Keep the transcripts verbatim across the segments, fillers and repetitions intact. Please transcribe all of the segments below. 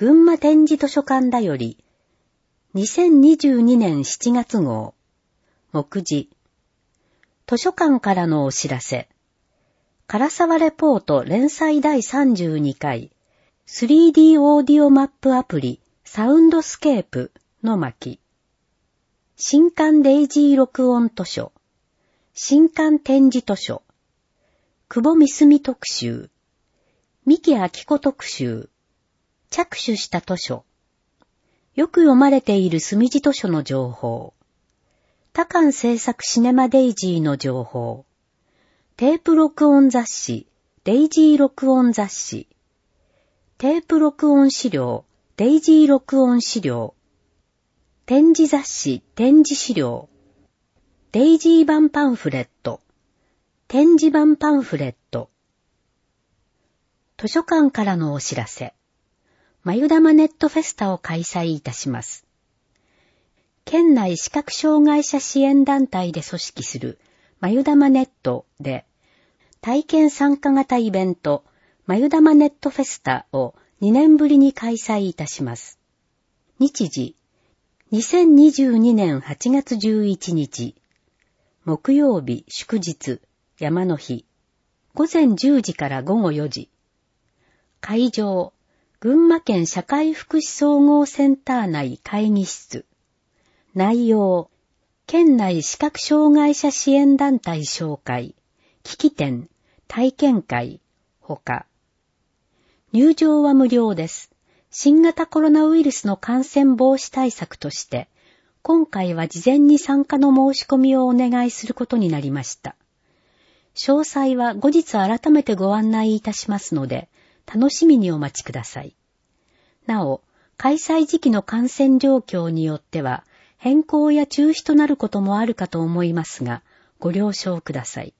群馬展示図書館だより、にせんにじゅうにねんしちがつ号、目次。図書館からのお知らせ。唐沢レポート連載だいさんじゅうにかい、スリーディー オーディオマップアプリ、サウンドスケープの巻。新刊デイジー録音図書。新刊展示図書。久保みすみ特集。三木明子特集。着手した図書。よく読まれている墨字図書の情報。多館制作シネマデイジーの情報。テープ録音雑誌、デイジー録音雑誌。テープ録音資料、デイジー録音資料。展示雑誌、展示資料。デイジー版パンフレット。展示版パンフレット。図書館からのお知らせ。眉玉ネットフェスタを開催いたします。県内視覚障害者支援団体で組織する眉玉ネットで、体験参加型イベント、眉玉ネットフェスタをにねんぶりに開催いたします。日時、にせんにじゅうにねんはちがつじゅういちにち、木曜日祝日、山の日、ごぜんじゅうじからごごよじ。会場、群馬県社会福祉総合センター内会議室。内容、県内視覚障害者支援団体紹介、機器展、体験会、ほか。入場は無料です。新型コロナウイルスの感染防止対策として、今回は事前に参加の申し込みをお願いすることになりました。詳細は後日改めてご案内いたしますので、楽しみにお待ちください。なお、開催時期の感染状況によっては、変更や中止となることもあるかと思いますが、ご了承ください。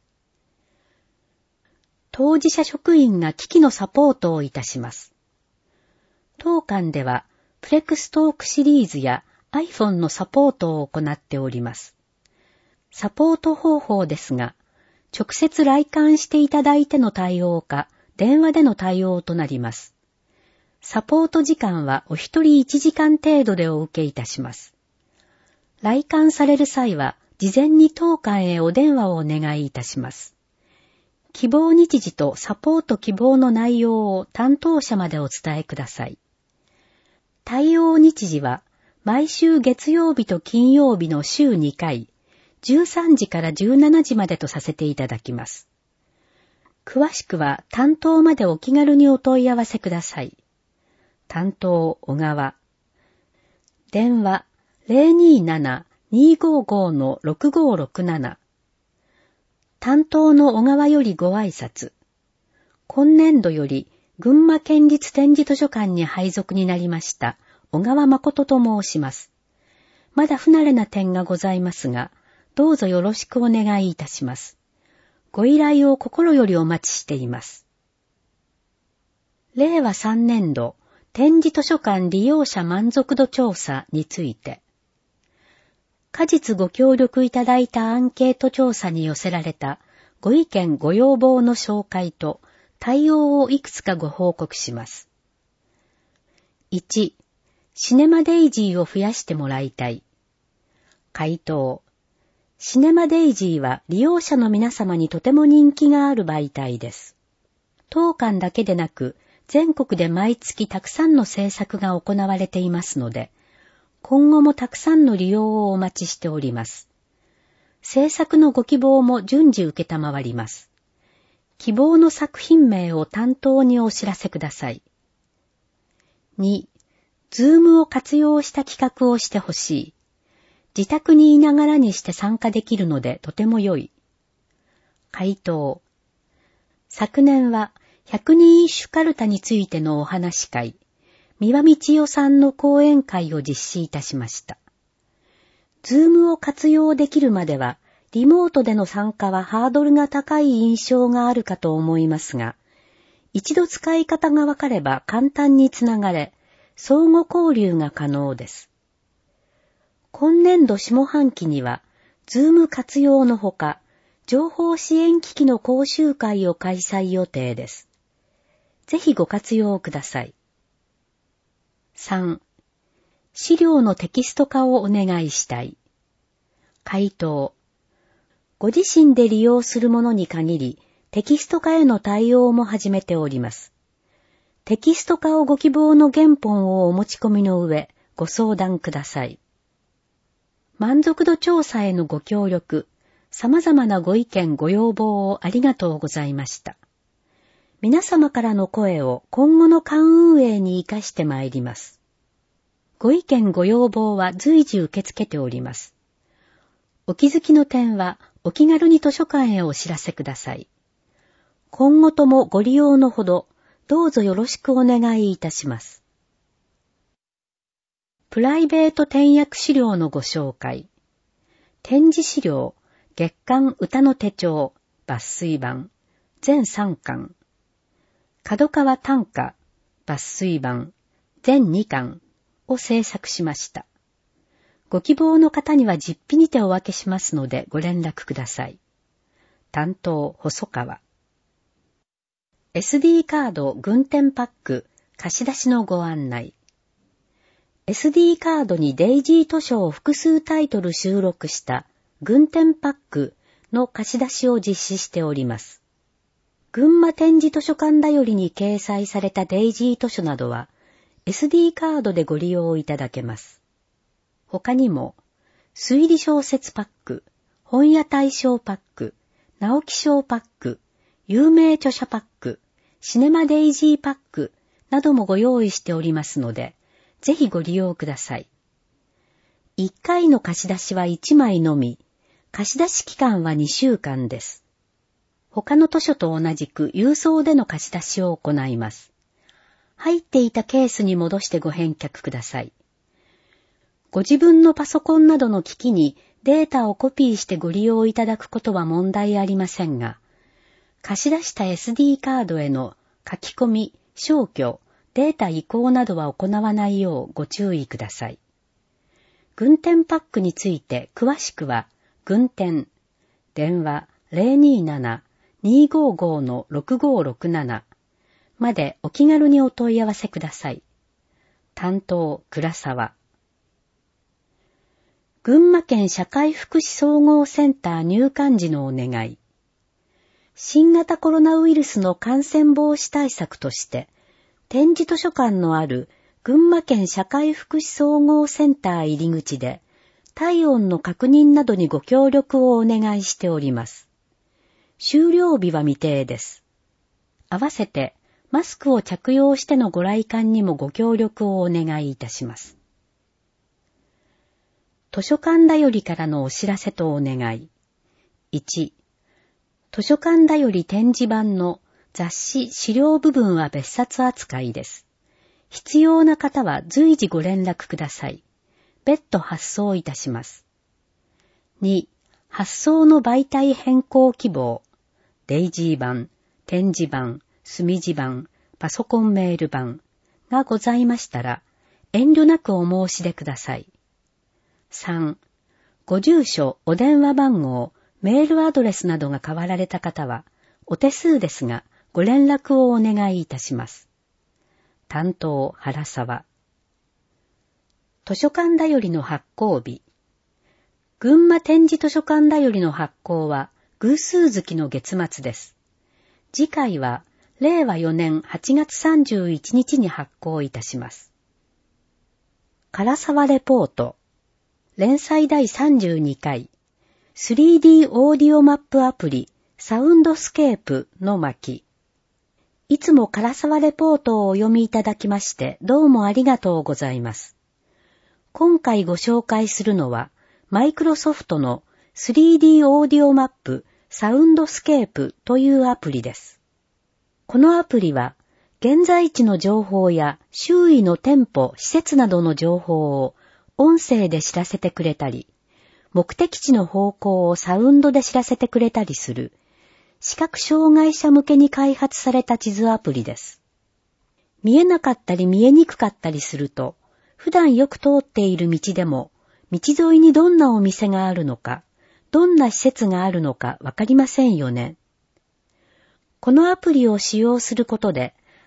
当事者職員が機器のサポートをいたします。当館では、プレクストークシリーズや iPhone のサポートを行っております。サポート方法ですが、直接来館していただいての対応か、電話での対応となります。サポート時間はお一人いちじかん程度でお受けいたします。来館される際は、事前に当館へお電話をお願いいたします。希望日時とサポート希望の内容を担当者までお伝えください。対応日時は、毎週月曜日と金曜日の週にかい、じゅうさんじからじゅうしちじまでとさせていただきます。詳しくは担当までお気軽にお問い合わせください。担当小川。電話 ゼロにーなな にーごーごー ろくごーろくなな。担当の小川よりご挨拶。今年度より群馬県立展示図書館に配属になりました小川誠と申します。まだ不慣れな点がございますが、どうぞよろしくお願いいたします。ご依頼を心よりお待ちしています。れいわさんねんど展示図書館利用者満足度調査について、過日ご協力いただいたアンケート調査に寄せられたご意見ご要望の紹介と対応をいくつかご報告します。いち、シネマデイジーを増やしてもらいたい。回答。シネマデイジーは利用者の皆様にとても人気がある媒体です。当館だけでなく、全国で毎月たくさんの制作が行われていますので、今後もたくさんの利用をお待ちしております。制作のご希望も順次受けたまわります。希望の作品名を担当にお知らせください。に、ズームを活用した企画をしてほしい。自宅にいながらにして参加できるのでとても良い。回答。昨年は百人一首カルタについてのお話会、三輪道代さんの講演会を実施いたしました。ズームを活用できるまでは、リモートでの参加はハードルが高い印象があるかと思いますが、一度使い方がわかれば簡単につながれ、相互交流が可能です。今年度下半期には、ズーム活用のほか、情報支援機器の講習会を開催予定です。ぜひご活用ください。 さん、資料のテキスト化をお願いしたい。回答。ご自身で利用するものに限り、テキスト化への対応も始めております。テキスト化をご希望の原本をお持ち込みの上、ご相談ください。満足度調査へのご協力、様々なご意見ご要望をありがとうございました。皆様からの声を今後の館運営に生かしてまいります。ご意見ご要望は随時受け付けております。お気づきの点はお気軽に図書館へお知らせください。今後ともご利用のほどどうぞよろしくお願いいたします。プライベート点訳資料のご紹介。展示資料、月刊歌の手帳、抜粋版、全さんかん。角川短歌、抜粋版、全にかんを制作しました。ご希望の方には実費にてお分けしますのでご連絡ください。担当、細川。エスディー カード軍典パック貸し出しのご案内。エスディー カードにデイジー図書を複数タイトル収録した軍典パックの貸し出しを実施しております。群馬展示図書館だよりに掲載されたデイジー図書などは エスディー カードでご利用いただけます。他にも、推理小説パック、本屋大賞パック、直木賞パック、有名著者パック、シネマデイジーパックなどもご用意しておりますので、ぜひご利用ください。いっかいの貸し出しはいちまいのみ、貸し出し期間はにしゅうかんです。他の図書と同じく郵送での貸し出しを行います。入っていたケースに戻してご返却ください。ご自分のパソコンなどの機器にデータをコピーしてご利用いただくことは問題ありませんが、貸し出した エスディー カードへの書き込み、消去、データ移行などは行わないようご注意ください。軍典パックについて詳しくは、軍典、電話 ゼロにーなな にーごーごー ろくごーろくなな までお気軽にお問い合わせください。担当、倉沢。群馬県社会福祉総合センター入館時のお願い。新型コロナウイルスの感染防止対策として、展示図書館のある群馬県社会福祉総合センター入り口で、体温の確認などにご協力をお願いしております。終了日は未定です。合わせて、マスクを着用してのご来館にもご協力をお願いいたします。図書館だよりからのお知らせとお願い。いち、図書館だより展示版の雑誌資料部分は別冊扱いです。必要な方は随時ご連絡ください。別途発送いたします。に、発送の媒体変更希望、デイジー版、展示版、墨字版、パソコンメール版がございましたら、遠慮なくお申し出ください。さん、ご住所、お電話番号、メールアドレスなどが変わられた方は、お手数ですが、ご連絡をお願いいたします。担当、原沢。図書館だよりの発行日。群馬展示図書館だよりの発行は、偶数月の月末です。次回は、れいわよねんはちがつさんじゅういちにちに発行いたします。唐沢レポート。連載だいさんじゅうにかい スリーディー オーディオマップアプリサウンドスケープの巻。いつも唐沢レポートをお読みいただきましてどうもありがとうございます。今回ご紹介するのはマイクロソフトの スリーディー オーディオマップサウンドスケープというアプリです。このアプリは現在地の情報や周囲の店舗、施設などの情報を音声で知らせてくれたり、目的地の方向をサウンドで知らせてくれたりする、視覚障害者向けに開発された地図アプリです。見えなかったり見えにくかったりすると、普段よく通っている道でも、道沿いにどんなお店があるのか、どんな施設があるのかわかりませんよね。このアプリを使用することで、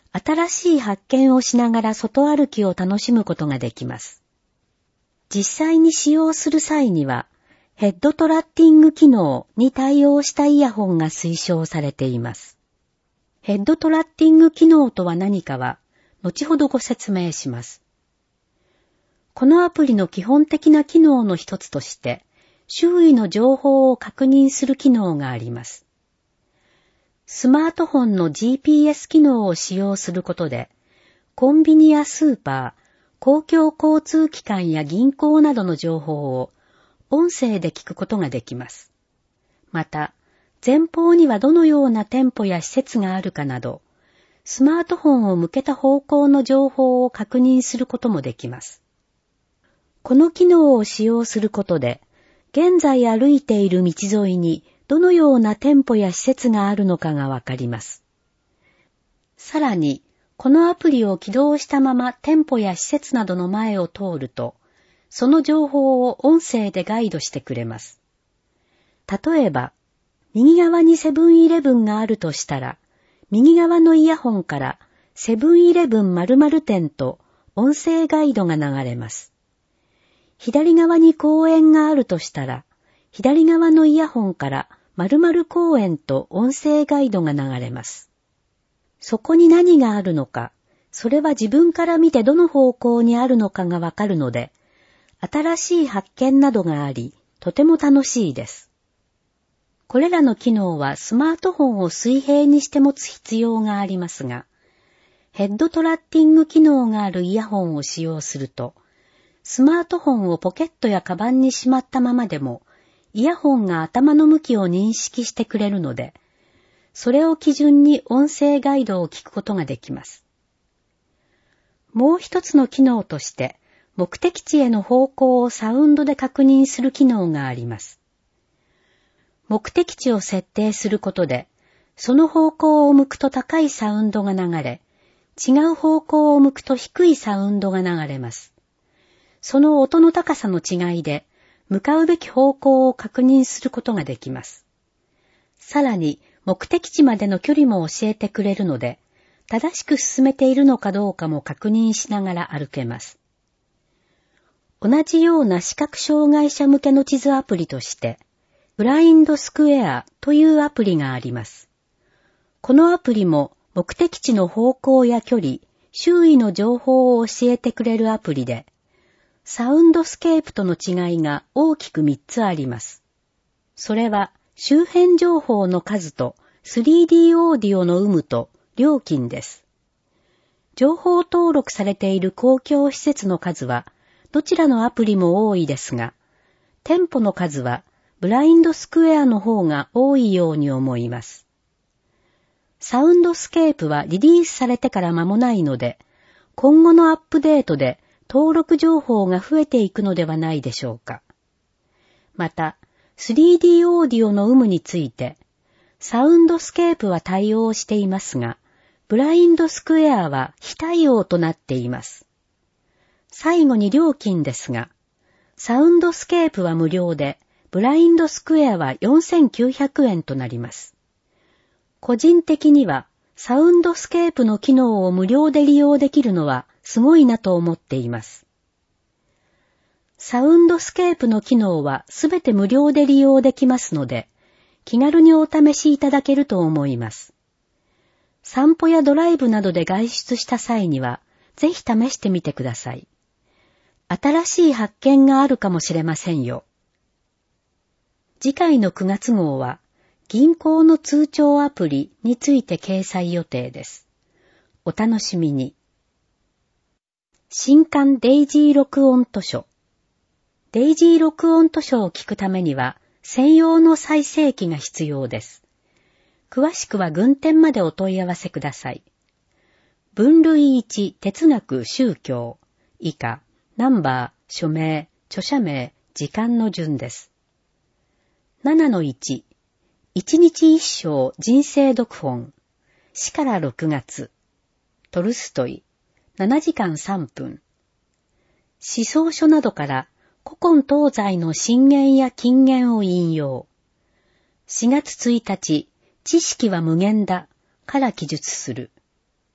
新しい発見をしながら外歩きを楽しむことができます。実際に使用する際には、ヘッドトラッティング機能に対応したイヤホンが推奨されています。ヘッドトラッティング機能とは何かは、後ほどご説明します。このアプリの基本的な機能の一つとして、周囲の情報を確認する機能があります。スマートフォンの ジーピーエス 機能を使用することで、コンビニやスーパー、公共交通機関や銀行などの情報を音声で聞くことができます。また、前方にはどのような店舗や施設があるかなど、スマートフォンを向けた方向の情報を確認することもできます。この機能を使用することで、現在歩いている道沿いにどのような店舗や施設があるのかがわかります。さらに、このアプリを起動したまま店舗や施設などの前を通ると、その情報を音声でガイドしてくれます。例えば、右側にセブンイレブンがあるとしたら、右側のイヤホンからセブンイレブン〇〇店と音声ガイドが流れます。左側に公園があるとしたら、左側のイヤホンから〇〇公園と音声ガイドが流れます。そこに何があるのか、それは自分から見てどの方向にあるのかがわかるので、新しい発見などがあり、とても楽しいです。これらの機能はスマートフォンを水平にして持つ必要がありますが、ヘッドトラッティング機能があるイヤホンを使用すると、スマートフォンをポケットやカバンにしまったままでも、イヤホンが頭の向きを認識してくれるので、それを基準に音声ガイドを聞くことができます。もう一つの機能として、目的地への方向をサウンドで確認する機能があります。目的地を設定することで、その方向を向くと高いサウンドが流れ、違う方向を向くと低いサウンドが流れます。その音の高さの違いで、向かうべき方向を確認することができます。さらに、目的地までの距離も教えてくれるので、正しく進めているのかどうかも確認しながら歩けます。同じような視覚障害者向けの地図アプリとして、ブラインドスクエアというアプリがあります。このアプリも目的地の方向や距離、周囲の情報を教えてくれるアプリで、サウンドスケープとの違いが大きくみっつあります。それは周辺情報の数と スリーディー オーディオの有無と料金です。情報登録されている公共施設の数はどちらのアプリも多いですが、店舗の数はブラインドスクエアの方が多いように思います。サウンドスケープはリリースされてから間もないので、今後のアップデートで登録情報が増えていくのではないでしょうか。また、スリーディー オーディオの有無について、サウンドスケープは対応していますが、ブラインドスクエアは非対応となっています。最後に料金ですが、サウンドスケープは無料で、ブラインドスクエアはよんせんきゅうひゃくえんとなります。個人的には、サウンドスケープの機能を無料で利用できるのはすごいなと思っています。サウンドスケープの機能はすべて無料で利用できますので、気軽にお試しいただけると思います。散歩やドライブなどで外出した際には、ぜひ試してみてください。新しい発見があるかもしれませんよ。次回のくがつ号は、銀行の通帳アプリについて掲載予定です。お楽しみに。新刊デイジー録音図書。デイジー録音図書を聞くためには、専用の再生機が必要です。詳しくは軍店までお問い合わせください。分類いち、哲学、宗教。以下、ナンバー、署名、著者名、時間の順です。ななのいち、一日一章人生読本。死からろくがつ。トルストイ。ななじかんさんぷん。思想書などから古今東西の箴言や金言を引用。しがつついたち、知識は無限だから記述する。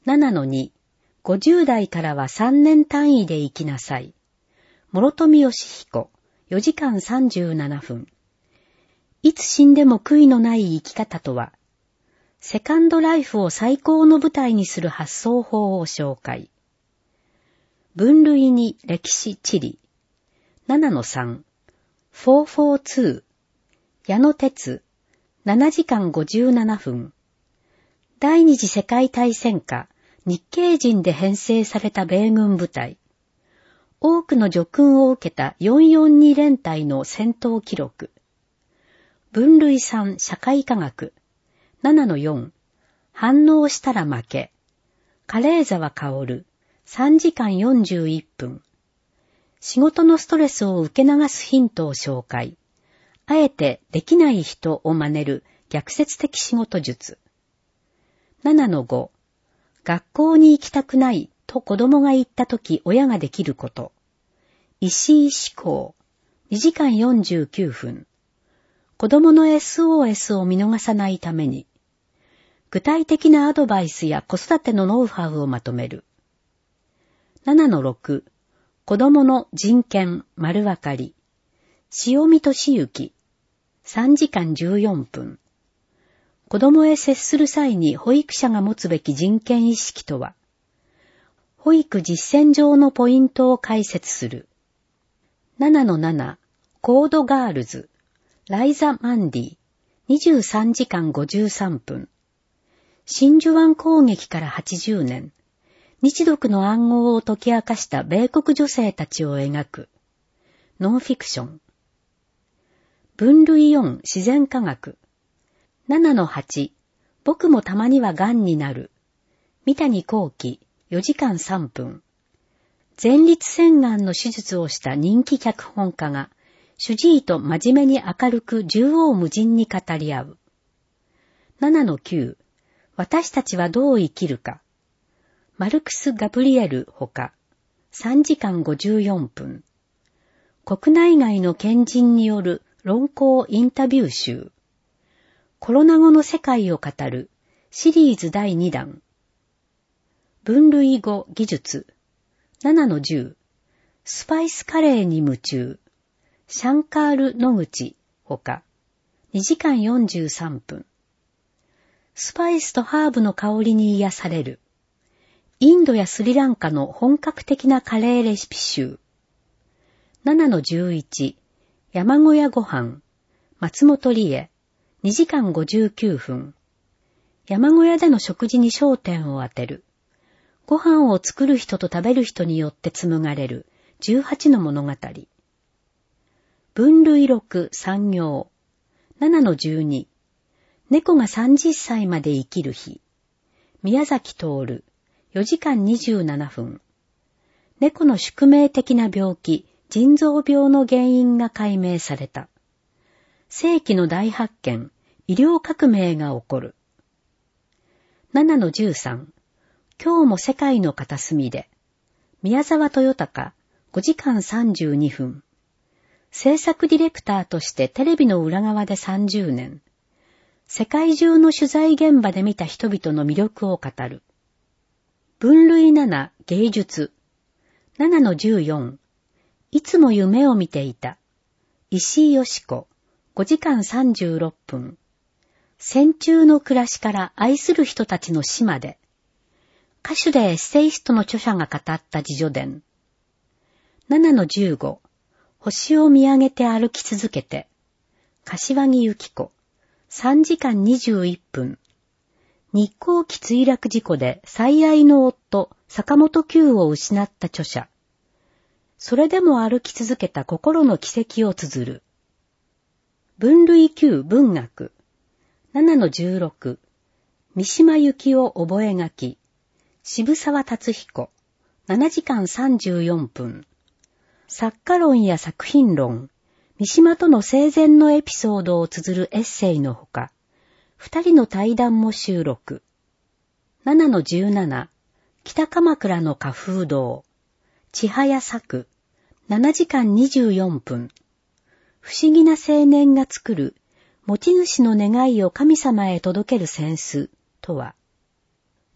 ななのに、ごじゅう代からはさんねん単位で生きなさい。諸富義彦、よじかんさんじゅうななふん。いつ死んでも悔いのない生き方とは、セカンドライフを最高の舞台にする発想法を紹介。分類に歴史地理。ななのさん、よんよんに、矢野鉄、ななじかんごじゅうななふん。第二次世界大戦下、日系人で編成された米軍部隊。多くの叙勲を受けたよんよんに連隊の戦闘記録。分類さん社会科学。ななのよん、反応したら負け。カレーザワ薫、さんじかんよんじゅういっぷん。仕事のストレスを受け流すヒントを紹介。あえてできない人を真似る逆説的仕事術。ななのご、学校に行きたくないと子供が言ったとき親ができること。石井思考、にじかんよんじゅうきゅうふん。子供の エスオーエス を見逃さないために、具体的なアドバイスや子育てのノウハウをまとめる。ななのろく、子供の人権丸わかり。塩見俊之、さんじかんじゅうよんぷん。子供へ接する際に保育者が持つべき人権意識とは、保育実践上のポイントを解説する。ななのなな、コードガールズ、ライザ・マンディ、にじゅうさんじかんごじゅうさんぷん。真珠湾攻撃からはちじゅうねん、日独の暗号を解き明かした米国女性たちを描く。ノンフィクション。分類よん自然科学。ななのはち、僕もたまには癌になる。三谷幸喜、よじかんさんぷん。前立腺がんの手術をした人気脚本家が、主治医と真面目に明るく縦横無尽に語り合う。ななのきゅう、私たちはどう生きるか。マルクス・ガブリエルほか、さんじかんごじゅうよんぷん。国内外の賢人による論考インタビュー集。コロナ後の世界を語るシリーズだいにだん。分類語技術。ななのじゅう、スパイスカレーに夢中。シャンカール野口ほか、にじかんよんじゅうさんぷん。スパイスとハーブの香りに癒される。インドやスリランカの本格的なカレーレシピ集。ななのじゅういち、山小屋ごはん。松本理恵、にじかんごじゅうきゅうふん。山小屋での食事に焦点を当てる。ご飯を作る人と食べる人によって紡がれるじゅうはちの物語。分類ろく産業。ななのじゅうに。猫がさんじゅっさいまで生きる日。宮崎徹、よじかんにじゅうななふん。猫の宿命的な病気、腎臓病の原因が解明された。世紀の大発見、医療革命が起こる。ななのじゅうさん。今日も世界の片隅で。宮沢豊隆、ごじかんさんじゅうにふん。制作ディレクターとしてテレビの裏側でさんじゅうねん。世界中の取材現場で見た人々の魅力を語る。分類なな芸術。ななのじゅうよん。いつも夢を見ていた。石井よし子、ごじかんさんじゅうろっぷん。戦中の暮らしから愛する人たちの死まで。歌手でエッセイストの著者が語った自叙伝。ななのじゅうご。星を見上げて歩き続けて。柏木由紀子、さんじかんにじゅういっぷん。日航機墜落事故で最愛の夫、坂本九を失った著者。それでも歩き続けた心の軌跡を綴る。分類きゅう文学。ななのじゅうろく。三島由紀夫覚書。渋沢達彦、ななじかんさんじゅうよんぷん。作家論や作品論、三島との生前のエピソードを綴るエッセイのほか、二人の対談も収録。ななのじゅうなな。北鎌倉の花風堂。千早作、ななじかんにじゅうよんぷん。不思議な青年が作る、持ち主の願いを神様へ届ける扇子とは、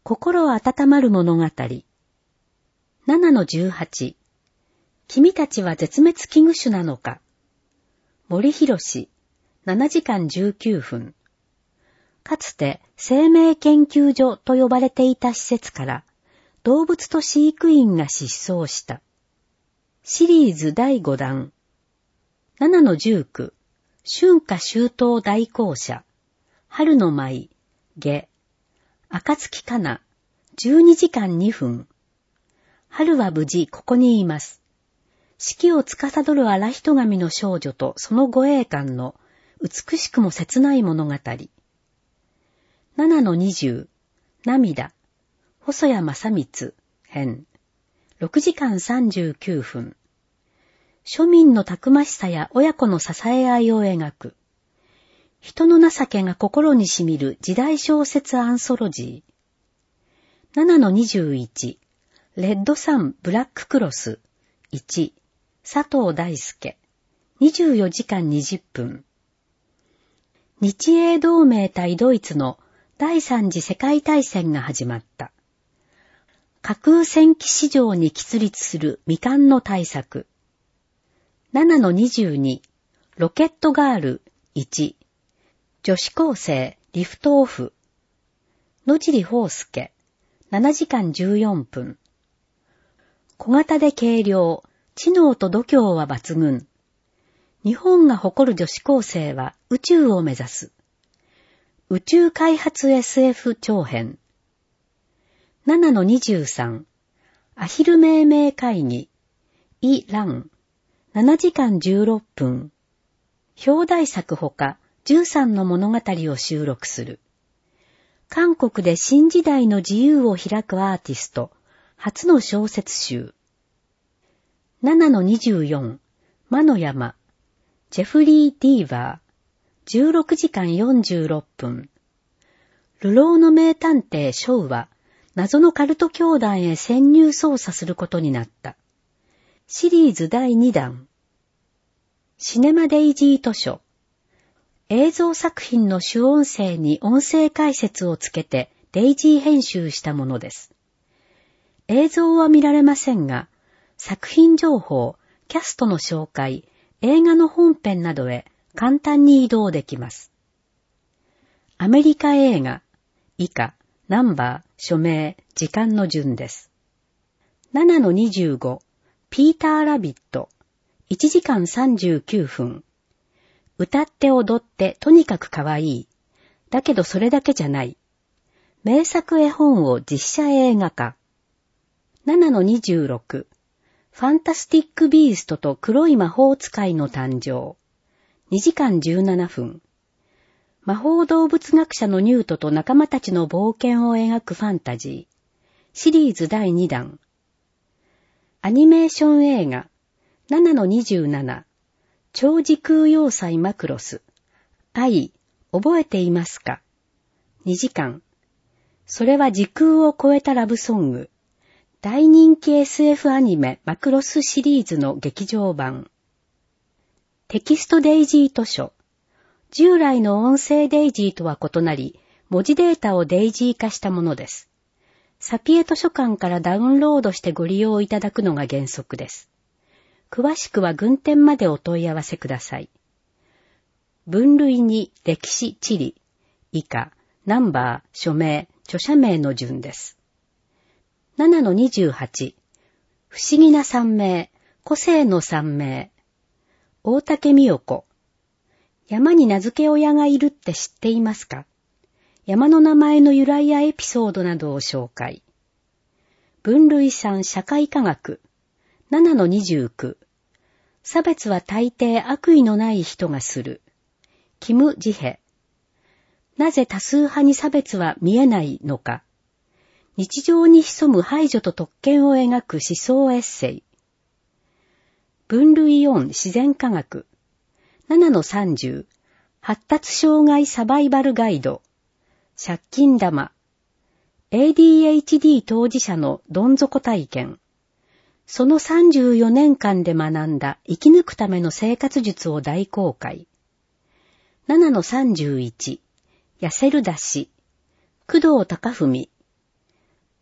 心温まる物語。ななのじゅうはち、君たちは絶滅危惧種なのか。森博氏、ななじかんじゅうきゅうふん。かつて生命研究所と呼ばれていた施設から動物と飼育員が失踪した。シリーズだいごだん。ななのじゅうきゅう、春夏秋冬大校舎。春の舞、下。暁かな、じゅうにじかんにふん。春は無事ここにいます。四季を司る荒人神の少女とその護衛官の美しくも切ない物語。ななのにじゅう、涙。細谷正光、編。ろくじかんさんじゅうきゅうふん。庶民のたくましさや親子の支え合いを描く。人の情けが心にしみる時代小説アンソロジー。ななのにじゅういち、レッドサンブラッククロス、いち、佐藤大輔、にじゅうよじかんにじゅっぷん。日英同盟対ドイツの第三次世界大戦が始まった。架空戦機市場に喫立する未完の大作。ななのにじゅうに、ロケットガール、いち、女子高生、リフトオフ。野尻宝介、ななじかんじゅうよんぷん。小型で軽量、知能と度胸は抜群。日本が誇る女子高生は宇宙を目指す。宇宙開発 エスエフ 長編。ななのにじゅうさん、アヒル命名会議、イ・ラン、ななじかんじゅうろっぷん。表題作ほか、じゅうさんの物語を収録する。韓国で新時代の自由を開くアーティスト、初の小説集。ななのにじゅうよん、魔の山、ジェフリー・ディーバー、じゅうろくじかんよんじゅうろっぷん。流浪の名探偵ショウは、謎のカルト教団へ潜入捜査することになった。シリーズだいにだん。シネマデイジー図書。映像作品の主音声に音声解説をつけてデイジー編集したものです。映像は見られませんが、作品情報、キャストの紹介、映画の本編などへ簡単に移動できます。アメリカ映画、以下、ナンバー、署名、時間の順です。ななのにじゅうご、ピーター・ラビット、いちじかんさんじゅうきゅうふん。歌って踊ってとにかくかわいい。だけどそれだけじゃない。名作絵本を実写映画化。ななのにじゅうろく、ファンタスティック・ビーストと黒い魔法使いの誕生。にじかんじゅうななふん。魔法動物学者のニュートと仲間たちの冒険を描くファンタジー。シリーズだいにだん。アニメーション映画。ななのにじゅうなな。超時空要塞マクロス。愛、覚えていますか？にじかん。それは時空を超えたラブソング。大人気 エスエフ アニメマクロスシリーズの劇場版。テキストデイジー図書。従来の音声デイジーとは異なり、文字データをデイジー化したものです。サピエ図書館からダウンロードしてご利用いただくのが原則です。詳しくは群典までお問い合わせください。分類に歴史地理、以下、ナンバー、署名、著者名の順です。ななのにじゅうはち、不思議な山名、個性の山名。大竹美代子。山に名付け親がいるって知っていますか？山の名前の由来やエピソードなどを紹介。分類さん社会科学。ななのにじゅうきゅう。差別は大抵悪意のない人がする。キム・ジヘ。なぜ多数派に差別は見えないのか。日常に潜む排除と特権を描く思想エッセイ。分類よん自然科学。ななのさんじゅう。発達障害サバイバルガイド。借金玉。エーディーエイチディー 当事者のどん底体験。そのさんじゅうよねんかんで学んだ生き抜くための生活術を大公開。ななのさんじゅういち。痩せるだし。工藤貴文。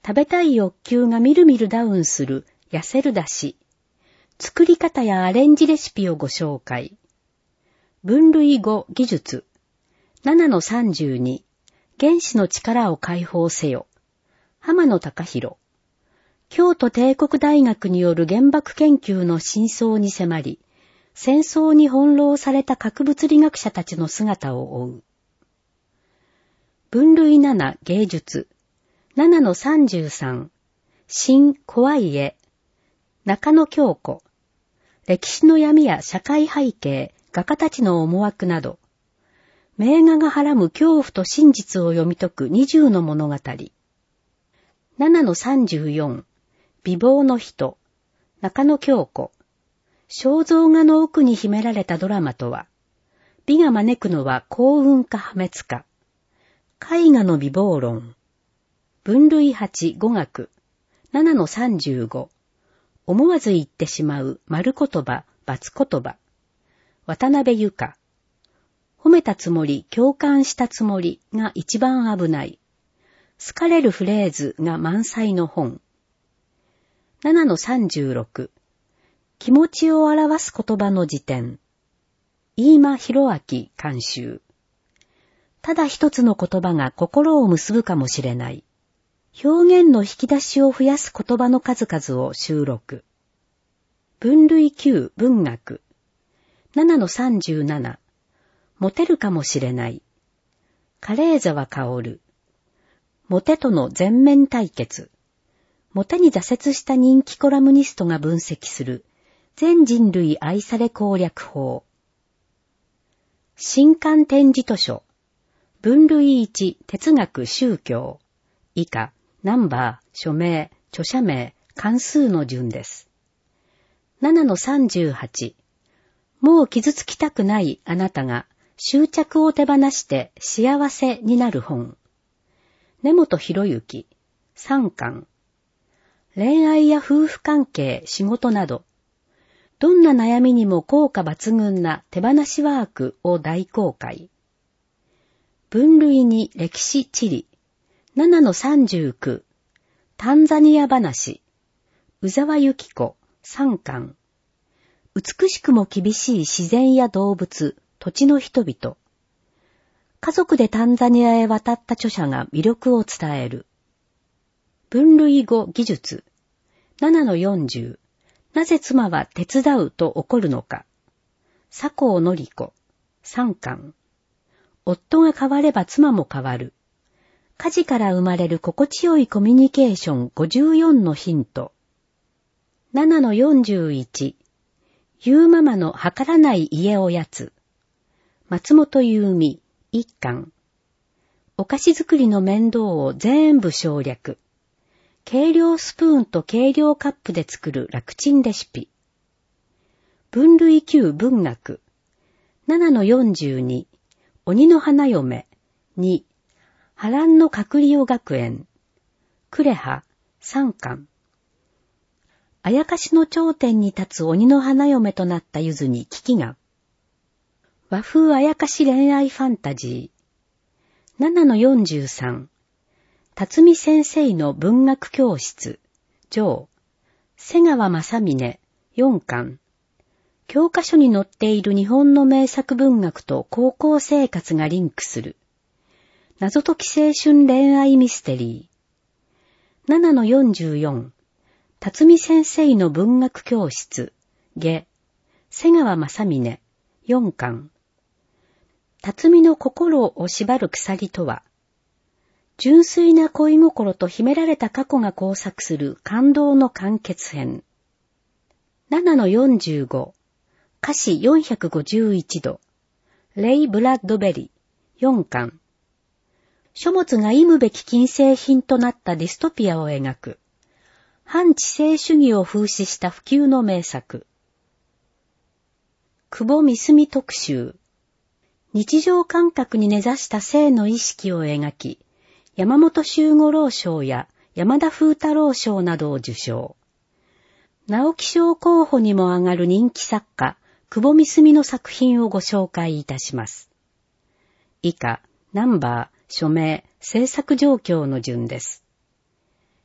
食べたい欲求がみるみるダウンする痩せるだし、作り方やアレンジレシピをご紹介。分類語技術 ななのさんじゅうに 原子の力を解放せよ。浜野孝弘。京都帝国大学による原爆研究の真相に迫り、戦争に翻弄された核物理学者たちの姿を追う。分類なな芸術 ななのさんじゅうさん 新怖い絵中野京子。歴史の闇や社会背景、画家たちの思惑など、名画がはらむ恐怖と真実を読み解く二重の物語。ななのさんじゅうよん美貌の人中野京子。肖像画の奥に秘められたドラマとは、美が招くのは幸運か破滅か。絵画の美貌論。分類はち語学 ななのさんじゅうご。思わず言ってしまう丸言葉、×言葉。渡辺由香。褒めたつもり、共感したつもりが一番危ない。好かれるフレーズが満載の本。ななのさんじゅうろく。気持ちを表す言葉の辞典。飯間博明監修。ただ一つの言葉が心を結ぶかもしれない。表現の引き出しを増やす言葉の数々を収録。分類きゅう文学。ななのさんじゅうなな。モテるかもしれない。カレー沢薫。モテとの全面対決。モテに挫折した人気コラムニストが分析する全人類愛され攻略法。新刊展示図書。分類いち哲学宗教。以下、ナンバー、署名、著者名、関数の順です。ななのさんじゅうはち。もう傷つきたくないあなたが執着を手放して幸せになる本。根本博之。さんかん。恋愛や夫婦関係、仕事など、どんな悩みにも効果抜群な手放しワークを大公開。分類に歴史地理。ななのさんじゅうきゅう。タンザニア話。宇沢由紀子。さんかん。美しくも厳しい自然や動物、土地の人々。家族でタンザニアへ渡った著者が魅力を伝える。分類語技術。ななのよんじゅう。なぜ妻は手伝うと怒るのか。佐藤典子。さんかん。夫が変われば妻も変わる。家事から生まれる心地よいコミュニケーションごじゅうよんのヒント。ななのよんじゅういち。ゆうママのはからない家おやつ。松本優美。いっかん。お菓子作りの面倒を全部省略。計量スプーンと計量カップで作る楽ちんレシピ。分類きゅう文学。ななのよんじゅうに。鬼の花嫁。に。波乱の閣里尾学園。クレハ。さんかん。あやかしの頂点に立つ鬼の花嫁となったゆずに危機が。和風あやかし恋愛ファンタジー。ななのよんじゅうさん。辰巳先生の文学教室。上。瀬川正峰。よんかん。教科書に載っている日本の名作文学と高校生活がリンクする。謎解き青春恋愛ミステリー。ななのよんじゅうよん。辰巳先生の文学教室。下。瀬川正峰。よんかん。辰巳の心を縛る鎖とは、純粋な恋心と秘められた過去が交錯する感動の完結編。ななのよんじゅうご。歌詞よんひゃくごじゅういちど。レイ・ブラッドベリー。よんかん。書物が忌むべき禁制品となったディストピアを描く。反知性主義を風刺した不朽の名作。久保みすみ特集。日常感覚に根ざした性の意識を描き、山本周五郎賞や山田風太郎賞などを受賞。直木賞候補にも上がる人気作家、久保みすみの作品をご紹介いたします。以下、ナンバー、署名、制作状況の順です。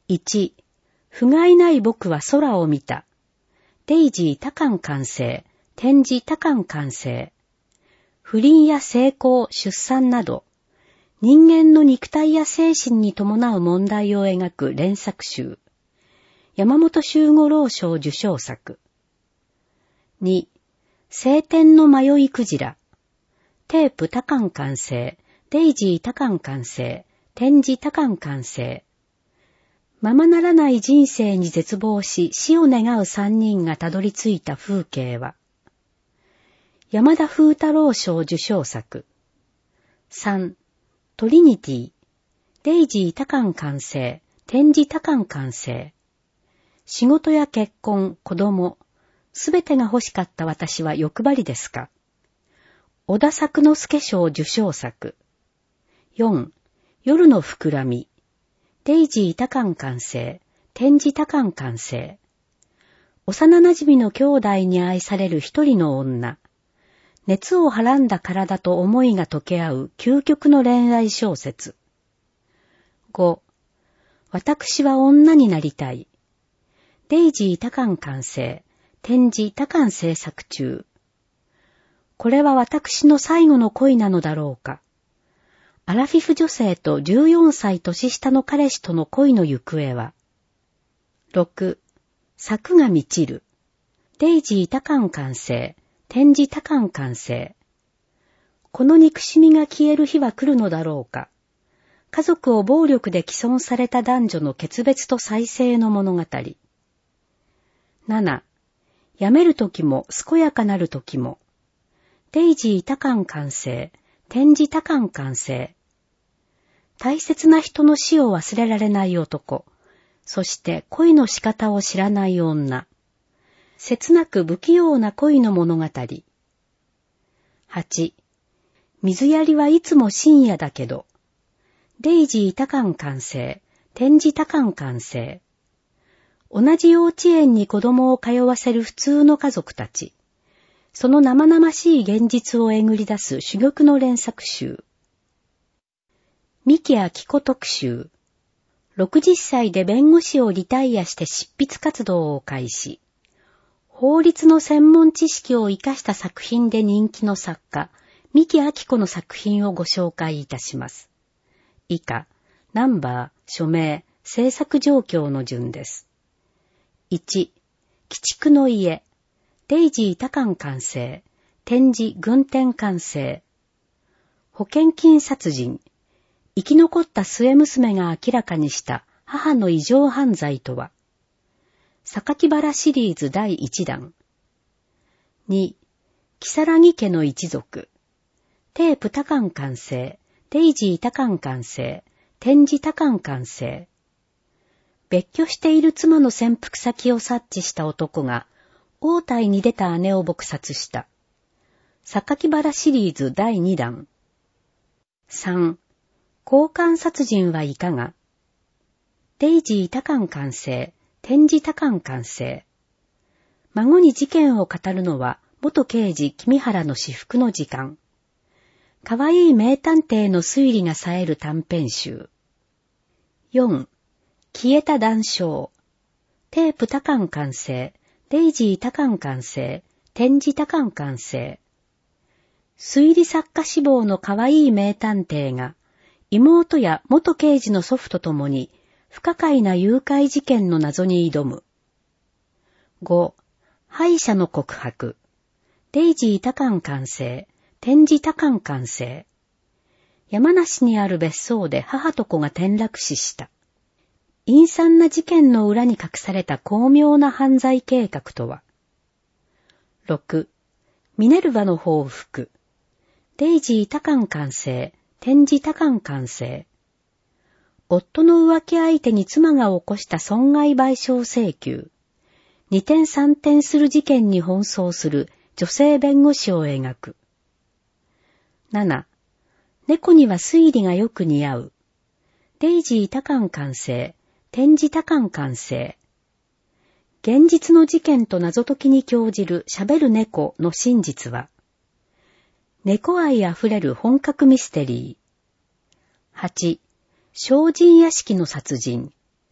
いち、不甲斐ない僕は空を見た。デイジー多感感性、展示多感感性。不倫や性交、出産など、人間の肉体や精神に伴う問題を描く連作集。山本周五郎賞受賞作。に、晴天の迷いクジラ。テープ多感感性、デイジー多感感性、展示多感感性。ままならない人生に絶望し死を願う三人がたどり着いた風景は。山田風太郎賞受賞作。さん、トリニティ、デイジー多感感性、展示多感感性。仕事や結婚、子供、すべてが欲しかった私は欲張りですか。小田作之助賞受賞作。よん、夜の膨らみ、デイジー多感感性、展示多感感性。幼馴染の兄弟に愛される一人の女。熱をはらんだ体と思いが溶け合う究極の恋愛小説。ご、私は女になりたい。デイジー多感感性、展示多感制作中。これは私の最後の恋なのだろうか。アラフィフ女性とじゅうよんさい年下の彼氏との恋の行方は。ろく、柵が満ちる。デイジー多感感性、展示多感感性。この憎しみが消える日は来るのだろうか。家族を暴力で毀損された男女の決別と再生の物語。なな、病める時も健やかなる時も。デイジー多感感性、展示多感感性。大切な人の死を忘れられない男。そして恋の仕方を知らない女。切なく不器用な恋の物語。はち、水やりはいつも深夜だけど。デイジー多感感性、展示多感感性。同じ幼稚園に子供を通わせる普通の家族たち。その生々しい現実をえぐり出す珠玉の連作集。三木明子特集。ろくじゅっさいで弁護士をリタイアして執筆活動を開始。法律の専門知識を生かした作品で人気の作家、三木明子の作品をご紹介いたします。以下、ナンバー、署名、制作状況の順です。いち、鬼畜の家、デイジー多感感性、展示軍転感性。保険金殺人、生き残った末娘が明らかにした母の異常犯罪とは。榊原シリーズだいいちだん。に、如月家の一族。テープ多感感性、デイジー多感感性、展示多感感性。別居している妻の潜伏先を察知した男が、応対に出た姉を撲殺した。榊原シリーズだいにだん。さん、交換殺人はいかが。デイジー多感感性、展示多感感性。孫に事件を語るのは、元刑事君原の至福の時間。かわいい名探偵の推理が冴える短編集。よん、消えた談笑。テープ多感感性、デイジー多感感性、展示多感感性。推理作家志望のかわいい名探偵が、妹や元刑事の祖父と共に、不可解な誘拐事件の謎に挑む。ご、敗者の告白。デイジー多感感性、展示多感感性。山梨にある別荘で母と子が転落死した。陰惨な事件の裏に隠された巧妙な犯罪計画とは。ろく、ミネルヴァの報復。デイジー多感感性、展示多感感性。夫の浮気相手に妻が起こした損害賠償請求。二転三転する事件に奔走する女性弁護士を描く。なな、猫には推理がよく似合う。デイジー多感感性、展示多感感性。現実の事件と謎解きに興じる喋る猫の真実は。猫愛あふれる本格ミステリー。はち、精進屋敷の殺人。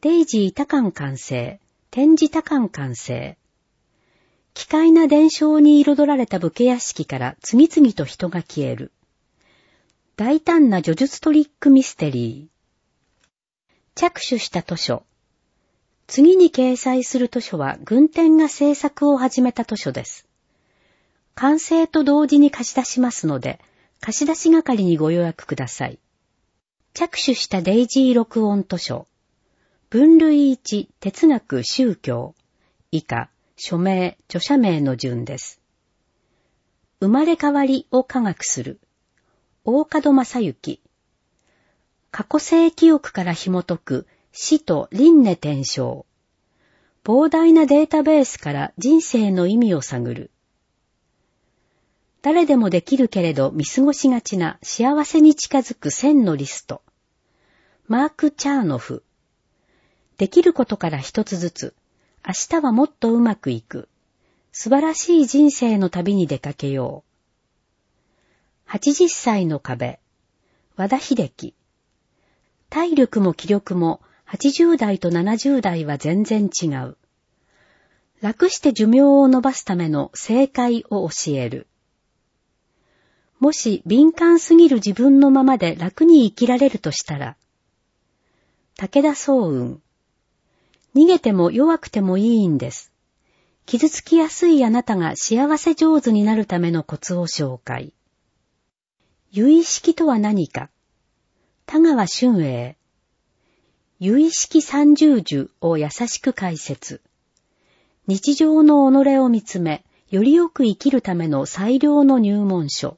デイジー多巻完成、展示多巻完成。奇怪な伝承に彩られた武家屋敷から次々と人が消える。大胆な叙述トリックミステリー。着手した図書。次に掲載する図書は軍典が制作を始めた図書です。完成と同時に貸し出しますので、貸し出し係にご予約ください。着手したデイジー録音図書。分類いち、哲学、宗教。以下、署名、著者名の順です。生まれ変わりを科学する。大門正幸。過去世記憶から紐解く死と輪廻転生。膨大なデータベースから人生の意味を探る。誰でもできるけれど見過ごしがちな幸せに近づく線のリスト。マーク・チャーノフ。できることから一つずつ、明日はもっとうまくいく。素晴らしい人生の旅に出かけよう。はちじゅっさいの壁。和田秀樹。体力も気力もはちじゅう代とななじゅう代は全然違う。楽して寿命を延ばすための正解を教える。もし敏感すぎる自分のままで楽に生きられるとしたら。武田双雲。逃げても弱くてもいいんです。傷つきやすいあなたが幸せ上手になるためのコツを紹介。由意識とは何か。田川俊英。由意識三十樹を優しく解説。日常の己を見つめ、よりよく生きるための最良の入門書。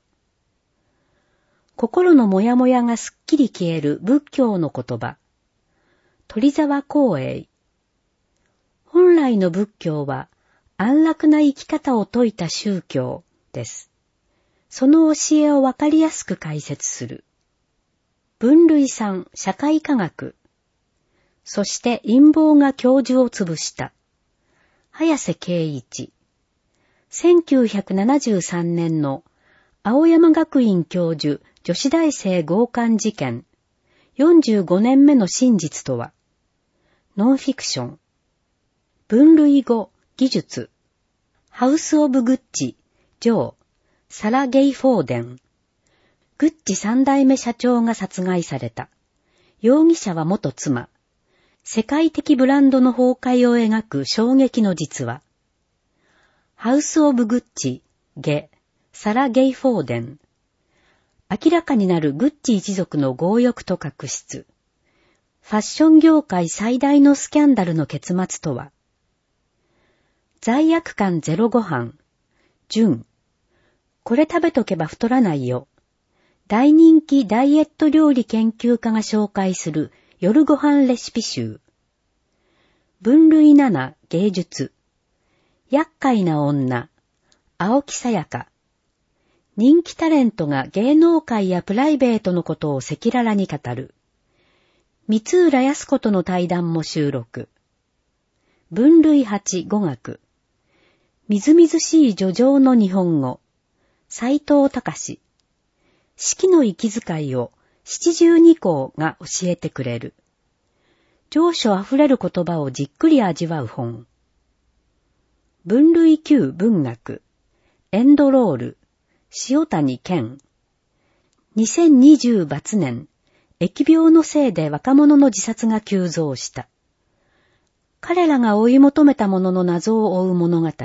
心のもやもやがすっきり消える仏教の言葉。鳥沢光栄。本来の仏教は安楽な生き方を説いた宗教です。その教えをわかりやすく解説する。分類さん社会科学。そして陰謀が教授を潰した。早瀬圭一。せんきゅうひゃくななじゅうさんねんの青山学院教授女子大生強姦事件。よんじゅうごねんめの真実とは。ノンフィクション。分類語、技術。ハウス・オブ・グッチ、ジョー、サラ・ゲイ・フォーデン。グッチ三代目社長が殺害された。容疑者は元妻。世界的ブランドの崩壊を描く衝撃の実話。ハウス・オブ・グッチ、ゲ、サラ・ゲイ・フォーデン。明らかになるグッチ一族の強欲と確執。ファッション業界最大のスキャンダルの結末とは。罪悪感ゼロご飯。純。これ食べとけば太らないよ。大人気ダイエット料理研究家が紹介する夜ご飯レシピ集。分類なな芸術。厄介な女。青木さやか。人気タレントが芸能界やプライベートのことを赤裸々に語る。三浦康子との対談も収録。分類はち語学。みずみずしい叙情の日本語。斉藤隆。四季の息遣いを七十二項が教えてくれる。情緒あふれる言葉をじっくり味わう本。分類きゅう文学。エンドロール。塩谷健。にせんにじゅうバツ年、疫病のせいで若者の自殺が急増した。彼らが追い求めたものの謎を追う物語。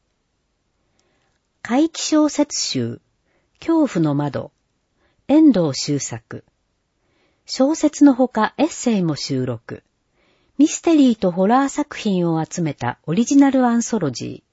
怪奇小説集、恐怖の窓、遠藤周作。小説のほかエッセイも収録。ミステリーとホラー作品を集めたオリジナルアンソロジー。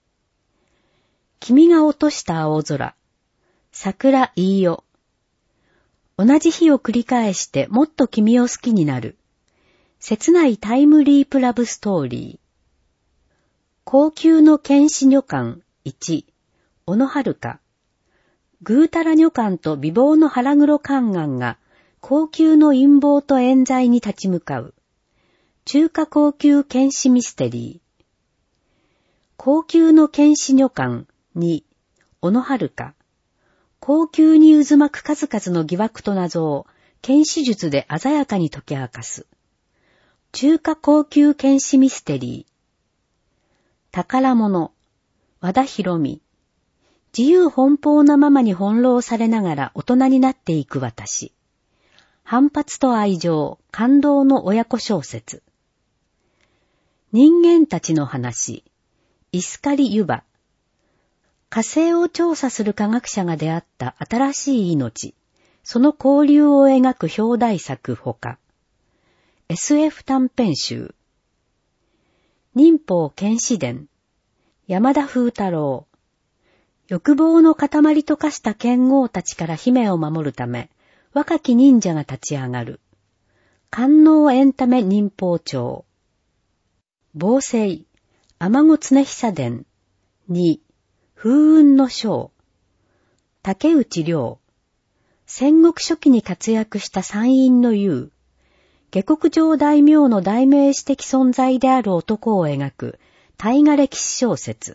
君が落とした青空、桜いいよ。同じ日を繰り返してもっと君を好きになる。切ないタイムリープラブストーリー。高級の検視女官いち、小野遥。ぐうたら女官と美貌の腹黒宦官が高級の陰謀と冤罪に立ち向かう。中華高級検視ミステリー。高級の検視女官に、小野遥。高級に渦巻く数々の疑惑と謎を検視術で鮮やかに解き明かす。 中華高級剣士ミステリー。宝物、和田博美。自由奔放なままに翻弄されながら大人になっていく私。反発と愛情、感動の親子小説。人間たちの話、イスカリ・ユバ。火星を調査する科学者が出会った新しい命、その交流を描く表題作ほか。エスエフ 短編集。忍法剣士伝。山田風太郎。欲望の塊と化した剣豪たちから姫を守るため、若き忍者が立ち上がる。官能エンタメ忍法帳。防星。天子常久伝。に。風雲の章。竹内涼。戦国初期に活躍した山陰の雄。下克上大名の代名詞的存在である男を描く大河歴史小説。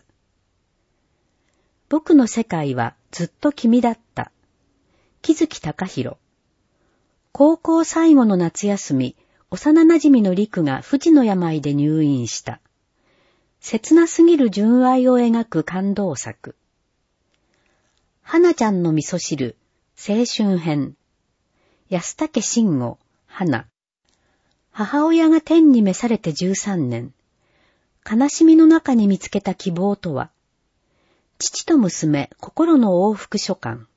僕の世界はずっと君だった。木月隆弘。高校最後の夏休み、幼馴染の陸が不治の病で入院した。切なすぎる純愛を描く感動作。花ちゃんの味噌汁、青春編。安武慎吾、花。母親が天に召されてじゅうさんねん。悲しみの中に見つけた希望とは。父と娘、心の往復書簡。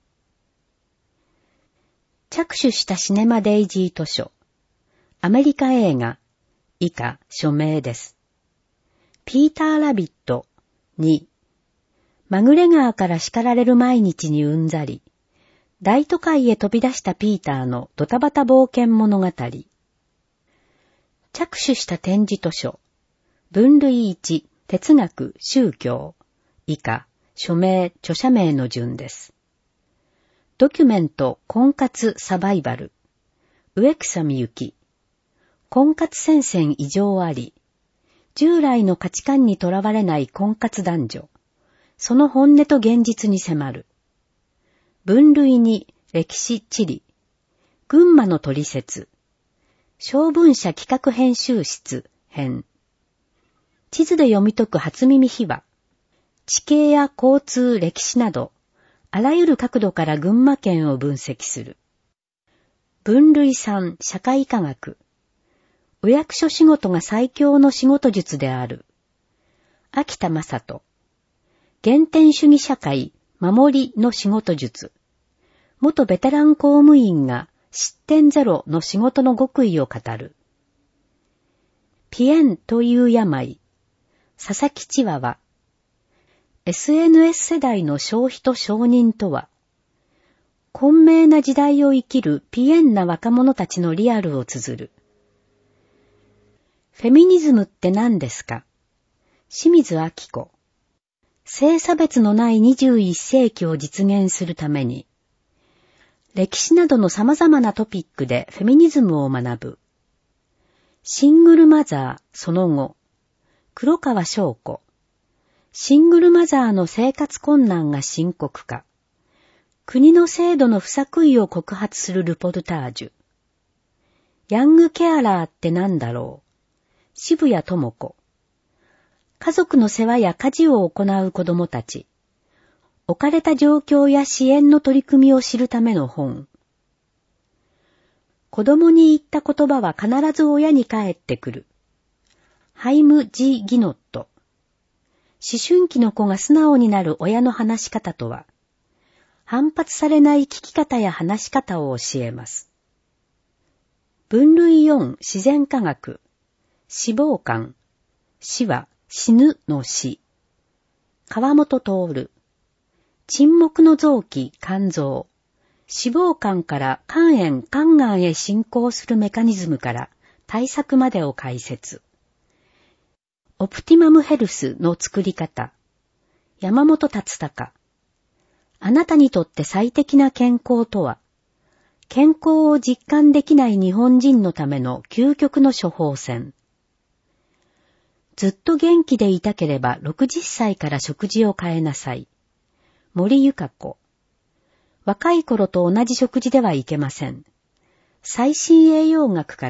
着手したシネマデイジー図書。アメリカ映画。以下、署名です。ピーター・ラビット。に。マグレガーから叱られる毎日にうんざり。大都会へ飛び出したピーターのドタバタ冒険物語。着手した展示図書。分類いち、哲学、宗教。以下、署名、著者名の順です。ドキュメント、婚活、サバイバル。植草美幸。婚活戦線異常あり。従来の価値観にとらわれない婚活男女。その本音と現実に迫る。分類に、歴史地理。群馬の取説。小文社企画編集室編。地図で読み解く初耳秘話。地形や交通、歴史など、あらゆる角度から群馬県を分析する。分類さん、社会科学。お役所仕事が最強の仕事術である。秋田正人。原点主義社会、守りの仕事術。元ベテラン公務員が失点ゼロの仕事の極意を語る。ピエンという病。佐々木千和は。エスエヌエス 世代の消費と承認とは。混迷な時代を生きるピエンな若者たちのリアルを綴る。フェミニズムって何ですか？清水明子。性差別のないにじゅういっ世紀を実現するために。歴史などの様々なトピックでフェミニズムを学ぶ。シングルマザー、その後。黒川翔子。シングルマザーの生活困難が深刻化。国の制度の不作為を告発するルポルタージュ。ヤングケアラーって何だろう。渋谷智子。家族の世話や家事を行う子供たち。置かれた状況や支援の取り組みを知るための本。子供に言った言葉は必ず親に返ってくる。ハイム・ジ・ギノット。思春期の子が素直になる親の話し方とは、反発されない聞き方や話し方を教えます。分類よん、自然科学。死亡感。死は死ぬの死。川本徹。沈黙の臓器、肝臓。脂肪肝から肝炎、肝がんへ進行するメカニズムから対策までを解説。オプティマムヘルスの作り方。山本達隆。あなたにとって最適な健康とは、健康を実感できない日本人のための究極の処方箋。ずっと元気でいたければろくじゅっさいから食事を変えなさい。森ゆか子。若い頃と同じ食事ではいけません。最新栄養学から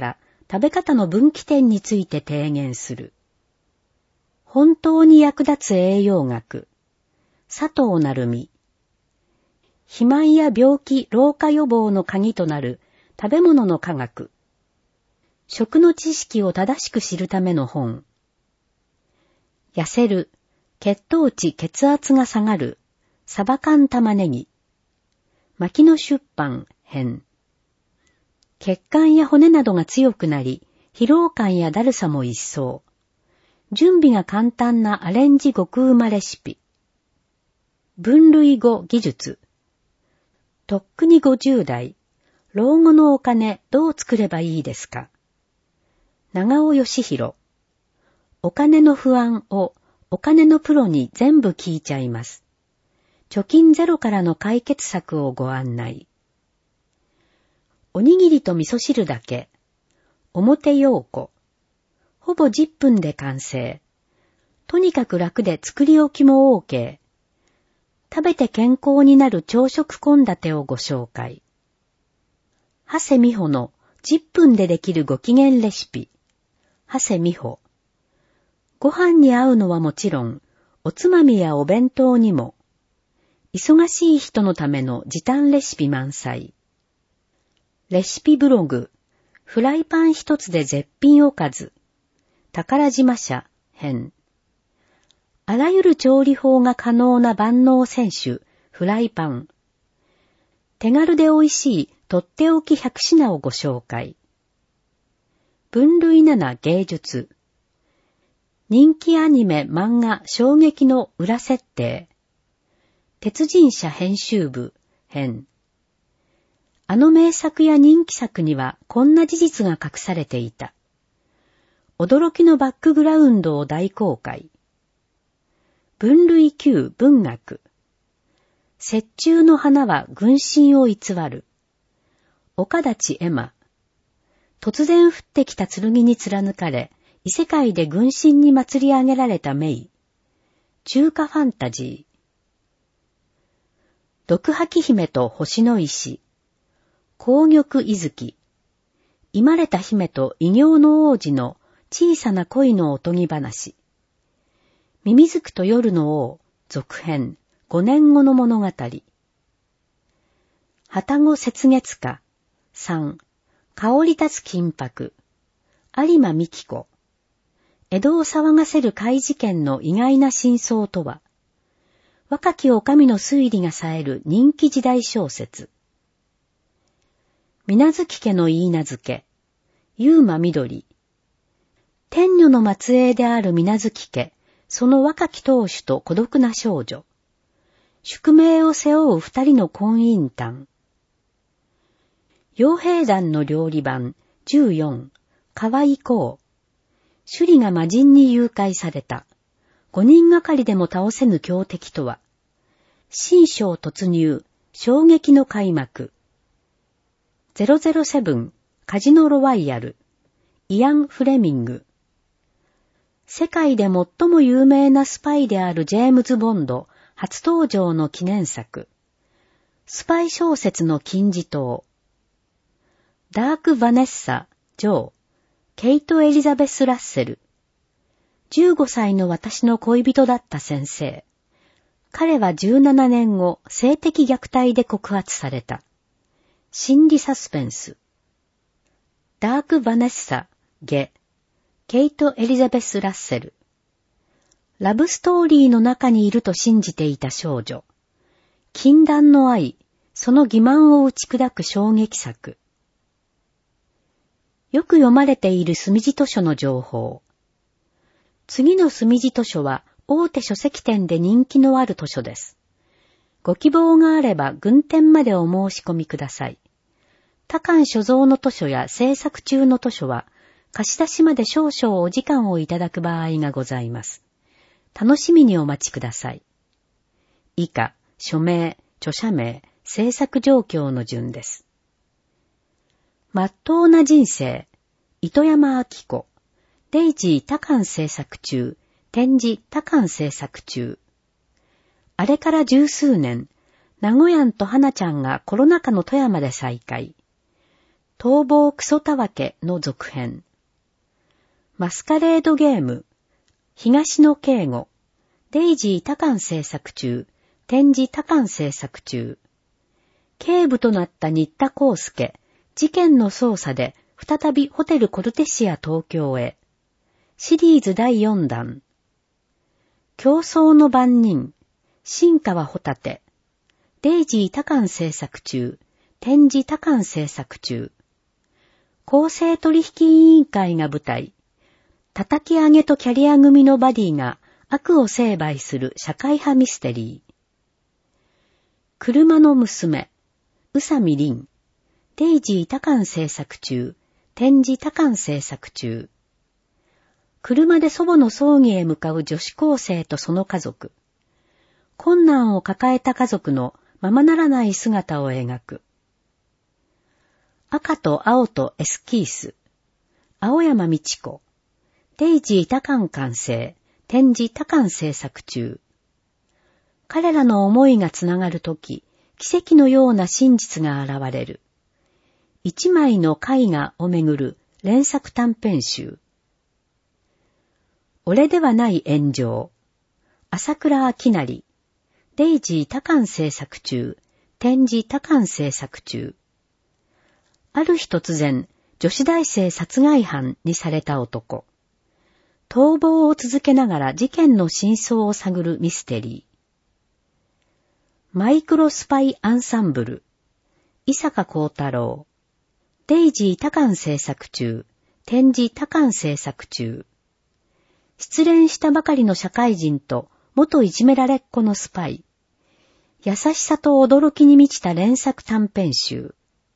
食べ方の分岐点について提言する。本当に役立つ栄養学。佐藤成美。肥満や病気、老化予防の鍵となる食べ物の科学。食の知識を正しく知るための本。痩せる。血糖値、血圧が下がる。サバ缶玉ねぎ。牧野出版編。血管や骨などが強くなり、疲労感やだるさも一掃。準備が簡単なアレンジ極うまレシピ。分類後技術。とっくにごじゅう代。老後のお金どう作ればいいですか。長尾義弘。お金の不安をお金のプロに全部聞いちゃいます。貯金ゼロからの解決策をご案内。おにぎりと味噌汁だけ。表陽子。ほぼじゅっぷんで完成。とにかく楽で作り置きも OK。食べて健康になる朝食献立をご紹介。長谷美穂のじゅっぷんでできるご機嫌レシピ。長谷美穂。ご飯に合うのはもちろん、おつまみやお弁当にも。忙しい人のための時短レシピ満載。レシピブログ、フライパン一つで絶品おかず。宝島社編。あらゆる調理法が可能な万能選手、フライパン。手軽で美味しいとっておきひゃく品をご紹介。分類なな芸術。人気アニメ漫画衝撃の裏設定。鉄人社編集部編。あの名作や人気作にはこんな事実が隠されていた。驚きのバックグラウンドを大公開。分類きゅう文学。折衷の花は軍神を偽る。岡立絵馬。突然降ってきた剣に貫かれ、異世界で軍神に祭り上げられたメイ。中華ファンタジー。毒吐姫と星の石。紅玉伊月。忌まれた姫と異形の王子の小さな恋のおとぎ話。ミミズクと夜の王、続編、五年後の物語。旅籠雪月花、三、香り立つ金箔。有馬美紀子。江戸を騒がせる怪事件の意外な真相とは。若き女将の推理が冴える人気時代小説。水無月家の言い名付け。夕馬みどり。天女の末裔である水無月家、その若き当主と孤独な少女。宿命を背負う二人の婚姻譚。傭兵団の料理番、じゅうよん、河合公。首里が魔人に誘拐された。五人がかりでも倒せぬ強敵とは。新章突入、衝撃の開幕。ゼロゼロセブン、カジノロワイヤル。イアン・フレミング。世界で最も有名なスパイであるジェームズ・ボンド、初登場の記念作。スパイ小説の金字塔。ダーク・ヴァネッサ、ジョー。ケイト・エリザベス・ラッセル。じゅうごさいの私の恋人だった先生。彼はじゅうななねんご、性的虐待で告発された。心理サスペンス。ダーク・ヴァネッサ、ゲ。ケイト・エリザベス・ラッセル。ラブストーリーの中にいると信じていた少女。禁断の愛、その欺瞞を打ち砕く衝撃作。よく読まれている墨字図書の情報。次の墨字図書は大手書籍店で人気のある図書です。ご希望があれば軍店までお申し込みください。他館所蔵の図書や制作中の図書は貸し出しまで少々お時間をいただく場合がございます。楽しみにお待ちください。以下、署名、著者名、制作状況の順です。まっとうな人生、糸山明子、デイジー他館制作中、展示他館制作中。あれから十数年、名古屋んと花ちゃんがコロナ禍の富山で再会。 逃亡クソたわけの続編。マスカレードゲーム、東野圭吾、デイジー多館制作中、展示多館制作中。警部となった新田康介、事件の捜査で再びホテルコルテシア東京へ。シリーズだいよんだん。競争の番人、新川ホタテ、デイジー多館制作中、展示多館制作中。公正取引委員会が舞台、叩き上げとキャリア組のバディが悪を成敗する社会派ミステリー。車の娘、宇佐美凛、デイジー多館制作中、展示多館制作中。車で祖母の葬儀へ向かう女子高生とその家族。困難を抱えた家族のままならない姿を描く。赤と青とエスキース。青山美智子。デイジー多館完成。展示多館制作中。彼らの思いがつながるとき、奇跡のような真実が現れる。一枚の絵画をめぐる連作短編集。俺ではない炎上。朝倉明成。デイジー多館制作中。展示多館制作中。ある日突然、女子大生殺害犯にされた男。逃亡を続けながら事件の真相を探るミステリー。マイクロスパイアンサンブル。伊坂幸太郎。デイジー多館制作中。展示多館制作中。失恋したばかりの社会人と元いじめられっ子のスパイ。優しさと驚きに満ちた連作短編集。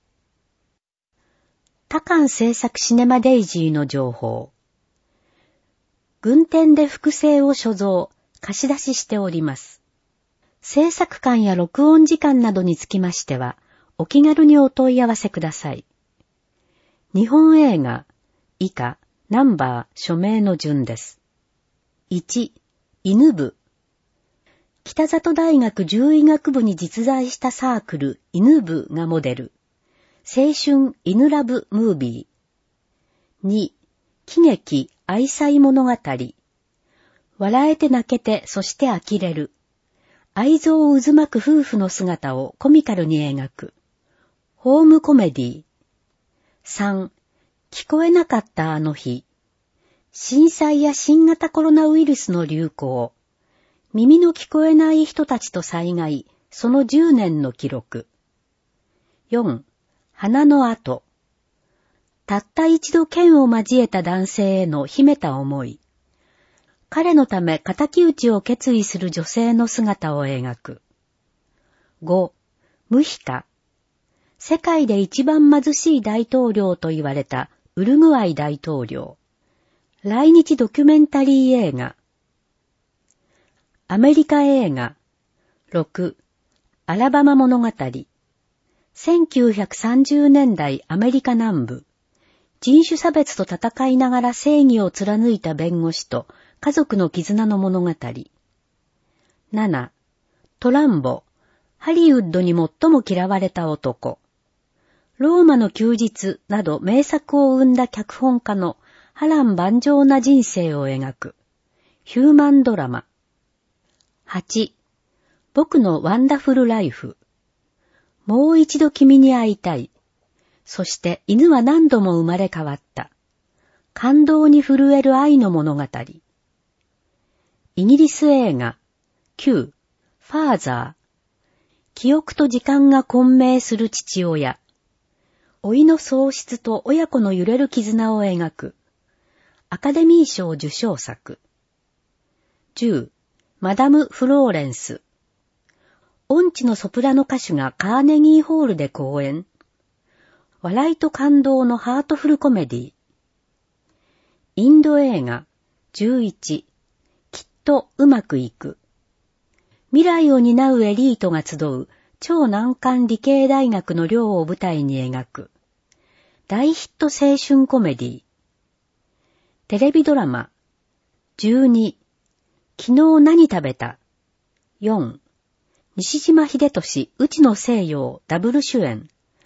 多館制作シネマデイジーの情報。軍店で複製を所蔵、貸し出ししております。制作館や録音時間などにつきましては、お気軽にお問い合わせください。日本映画、以下、ナンバー、署名の順です。いち、犬部。北里大学獣医学部に実在したサークル、犬部がモデル。青春犬ラブムービー。に、喜劇愛妻物語。笑えて泣けてそして呆れる。愛憎渦巻く夫婦の姿をコミカルに描く。ホームコメディ。さん、聞こえなかったあの日。震災や新型コロナウイルスの流行。耳の聞こえない人たちと災害、そのじゅうねんの記録。よん、花の跡。たった一度剣を交えた男性への秘めた思い。彼のため敵討ちを決意する女性の姿を描く。ご、ムヒカ。世界で一番貧しい大統領と言われたウルグアイ大統領。来日ドキュメンタリー映画。アメリカ映画。ろく、アラバマ物語。せんきゅうひゃくさんじゅうねんだいアメリカ南部。人種差別と戦いながら正義を貫いた弁護士と家族の絆の物語。なな、トランボ。ハリウッドに最も嫌われた男。ローマの休日など名作を生んだ脚本家の波乱万丈な人生を描く。ヒューマンドラマ。はち、僕のワンダフルライフ。もう一度君に会いたい。そして犬は何度も生まれ変わった。感動に震える愛の物語。イギリス映画、きゅう、ファーザー。記憶と時間が混迷する父親。老いの喪失と親子の揺れる絆を描く。アカデミー賞受賞作。じゅう、マダム・フローレンス。音痴のソプラノ歌手がカーネギーホールで公演。笑いと感動のハートフルコメディ。インド映画じゅういち、きっとうまくいく。未来を担うエリートが集う超難関理系大学の寮を舞台に描く。大ヒット青春コメディ。テレビドラマじゅうに、昨日何食べた。よん、西島秀俊、内野聖陽ダブル主演。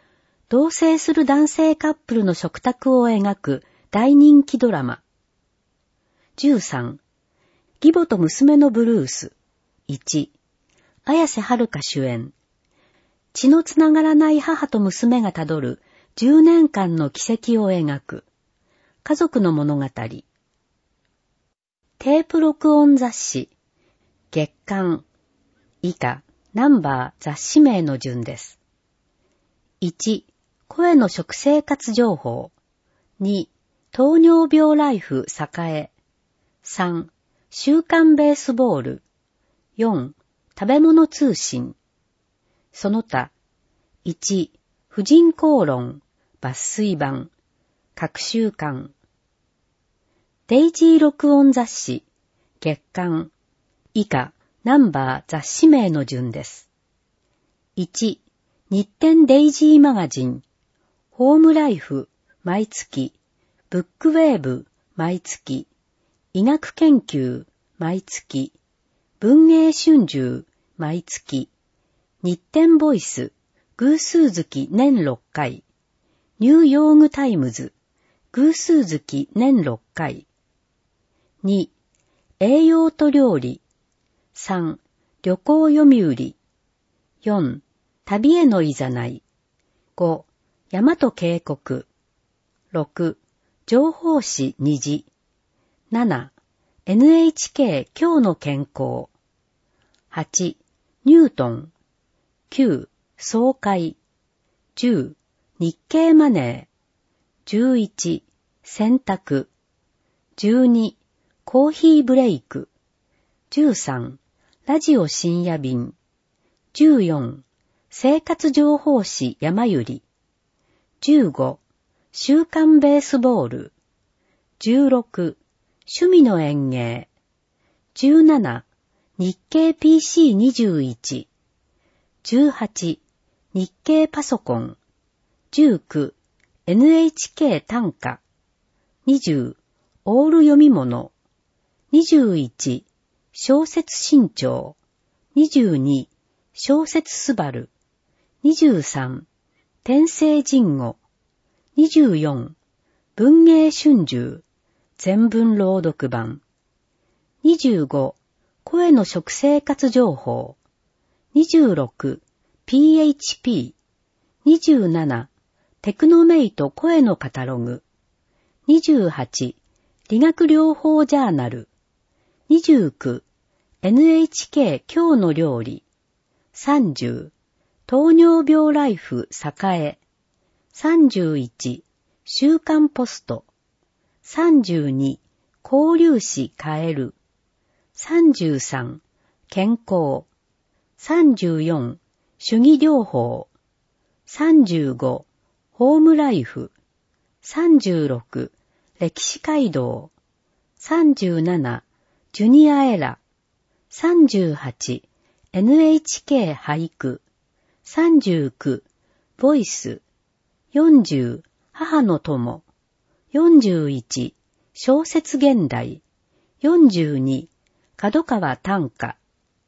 同棲する男性カップルの食卓を描く大人気ドラマ。じゅうさん、義母と娘のブルース。いち、綾瀬はるか主演。血のつながらない母と娘がたどるじゅうねんかんの軌跡を描く。家族の物語。テープ録音雑誌。月刊。以下、ナンバー雑誌名の順です。いち、声の食生活情報。に、糖尿病ライフ栄。さん、週刊ベースボール。よん、食べ物通信。その他。いち、婦人公論、抜粋版。各週刊。デイジー録音雑誌。月刊。以下、ナンバー雑誌名の順です。いち、日天デイジーマガジン。ホームライフ、毎月。ブックウェーブ、毎月。医学研究、毎月。文藝春秋、毎月。日天ボイス、偶数月年ろっかい。ニューヨークタイムズ、偶数月年ろっかい。に、栄養と料理。さん、旅行読売。よん、旅へのいざない。ご、大和渓谷。ろく、情報誌虹。なな、エヌエイチケー 今日の健康。はち、ニュートン。きゅう、総会。じゅう、日経マネー。じゅういち、洗濯。じゅうに、コーヒーブレイク。じゅうさん、ラジオ深夜便。じゅうよん、生活情報誌山ゆり。じゅうご、週刊ベースボール。じゅうろく、趣味の園芸。じゅうなな、日経 ピーシーにじゅういち。じゅうはち、日経パソコン。じゅうく、エヌエイチケー 短歌。にじゅう、オール読み物。にじゅういち、小説新潮。にじゅうに、小説すばる。にじゅうさん、天聖人語。にじゅうよん、文藝春秋。全文朗読版。にじゅうご、声の食生活情報。にじゅうろく、ピーエイチピー。にじゅうなな、テクノメイト声のカタログ。にじゅうはち、理学療法ジャーナル。にじゅうきゅう、エヌエイチケー 今日の料理。さんじゅう、糖尿病ライフ栄。さんじゅういち、週刊ポスト。さんじゅうに、交流誌変える。さんじゅうさん、健康。さんじゅうよん、主義療法。さんじゅうご、ホームライフ。さんじゅうろく、歴史街道。さんじゅうなな、ジュニアエラ。さんじゅうはち、エヌエイチケー 俳句。さんじゅうきゅう、ボイス。よんじゅう、母の友。よんじゅういち、小説現代。よんじゅうに、角川短歌。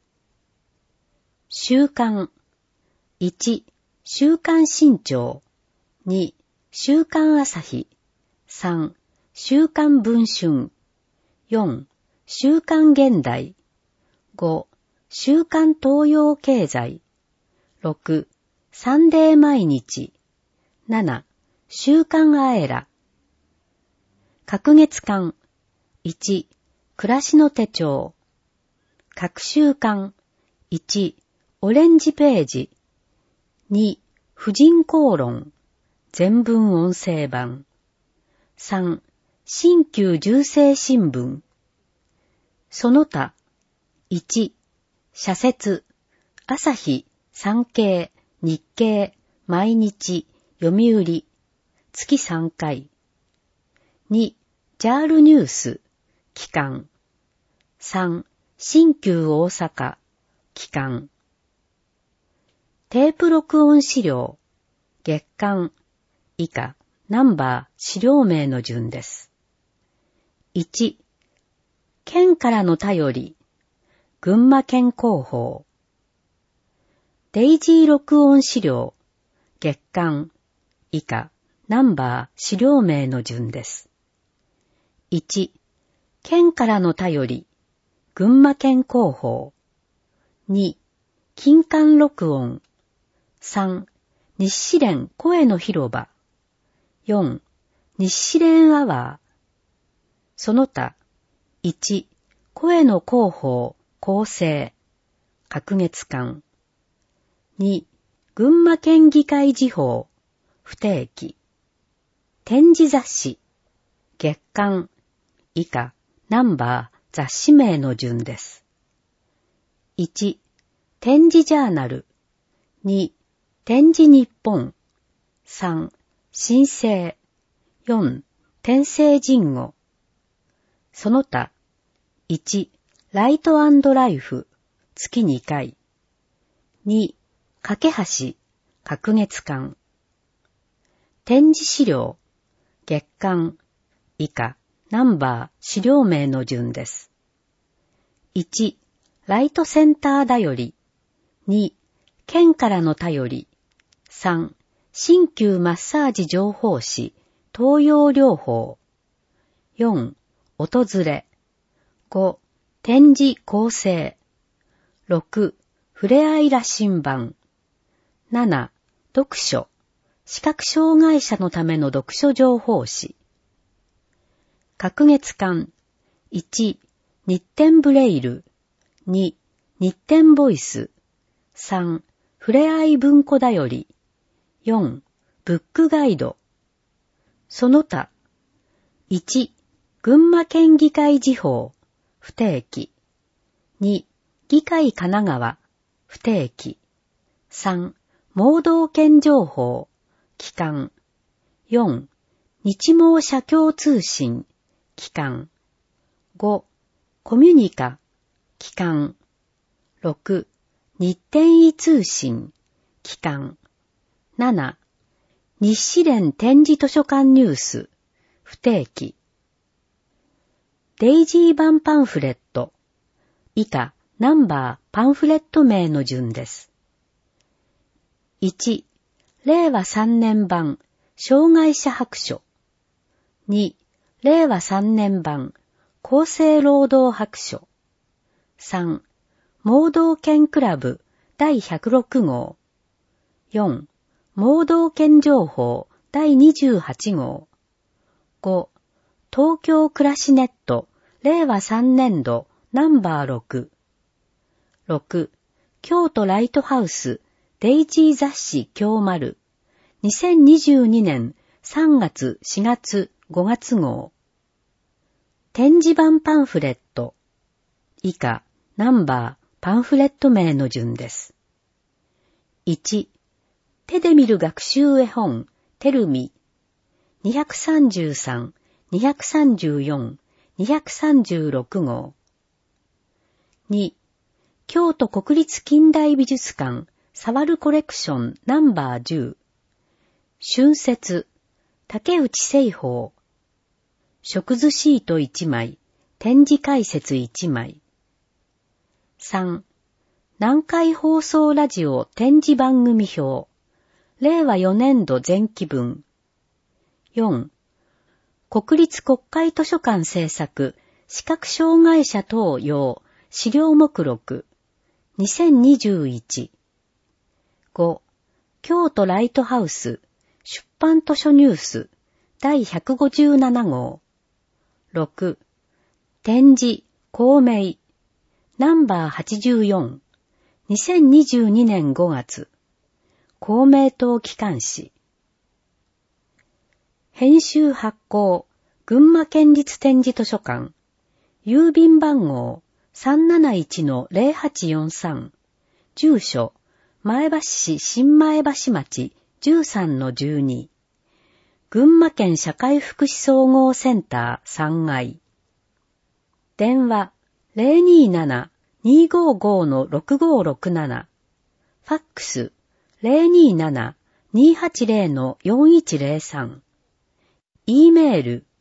週刊。いち、週刊新潮。に、週刊朝日。さん、週刊文春。よん、週刊現代。ご、週刊東洋経済。ろく、サンデー毎日。なな、週刊アエラ。各月刊。いち、暮らしの手帳。各週刊。いち、オレンジページ。に、婦人公論。全文音声版。さん、新旧重生新聞。その他。いち、社説。朝日、産経、日経、毎日、読売。月さんかい。に、ジャールニュース。期間。さん、新旧大阪。期間。テープ録音資料。月刊。以下、ナンバー資料名の順です。いち、県からの便り。群馬県広報。デイジー録音資料。月刊。 以下、ナンバー、資料名の順です。いち、県からの便り、群馬県広報。に、金管録音。さん、日支連声の広場。よん、日支連アワー。その他、いち、声の広報、構成、隔月間。に、群馬県議会時報、不定期。展示雑誌、月刊、以下、ナンバー、雑誌名の順です。いち、展示ジャーナル。に、展示日本。さん、新生。よん、天聖人語。その他、いち、ライト&ライフ、月にかい。に、架け橋、隔月間。展示資料、月刊、以下、ナンバー、資料名の順です。いち、ライトセンターだより。に、県からの便り。さん、鍼灸マッサージ情報誌、東洋療法。よん、訪れ。ご、展示構成。ろく、ふれあい羅針盤。なな、読書。視覚障害者のための読書情報誌。隔月間。いち、日展ブレイル。に、日展ボイス。さん、ふれあい文庫だより。よん、ブックガイド。その他。いち、群馬県議会時報。不定期。に、議会神奈川。不定期。さん、盲導犬情報。期間。よん、日盲社協通信。期間。ご、コミュニカ。期間。ろく、日展医通信。期間。なな、日支連展示図書館ニュース。不定期。デイジー版パンフレット。以下、ナンバー、パンフレット名の順です。いち、令和さんねん版、障害者白書。に、令和さんねん版、厚生労働白書。さん、盲導犬クラブだいひゃくろく号。よん、盲導犬情報だいにじゅうはち号。ご、東京暮らしネット令和さんねん度ナンバーろく。ろく、京都ライトハウスデイジー雑誌京丸にせんにじゅうにねんさんがつしがつごがつ号。展示版パンフレット。以下、ナンバー、パンフレット名の順です。いち、手で見る学習絵本、テルミ。にひゃくさんじゅうさん、にひゃくさんじゅうよん、にひゃくさんじゅうろく号。に、京都国立近代美術館、サワルコレクションナンバーじゅう。春節、竹内製法。食図シートいちまい、展示解説いちまい。さん、南海放送ラジオ展示番組表。令和よねん度前期分。よん、国立国会図書館制作、視覚障害者等用資料目録。にせんにじゅういち。ご、京都ライトハウス出版図書ニュースだいひゃくごじゅうなな号。ろく、展示公明ナンバーはちじゅうよん。にせんにじゅうにねんごがつ。公明党機関誌。編集発行群馬県立展示図書館。郵便番号 さんなないちのぜろはちよんさん。住所前橋市新前橋町 じゅうさんのじゅうに。群馬県社会福祉総合センターさんがい。電話 ゼロにーなな にーごーごーのろくごーろくなな。ファックス ゼロにーなな にーはちゼロのよんいちゼロさん。E メール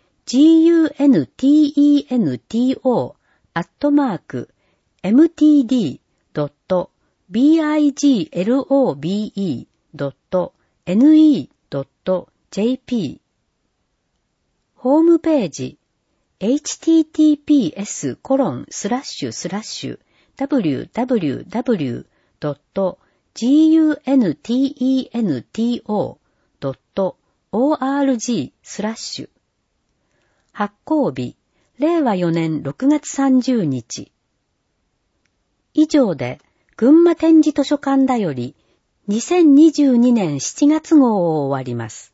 guntento アットマーク エムティーディー ドット ビグロブ ドット ネットドットジェーピー ホームページ エイチティーティーピーエスコロンスラッシュスラッシュダブリューダブリューダブリュードットグントドットオーアールジー スラッシュ発行日れいわよねんろくがつさんじゅうにち。以上で群馬点字図書館だよりにせんにじゅうにねんしちがつ号を終わります。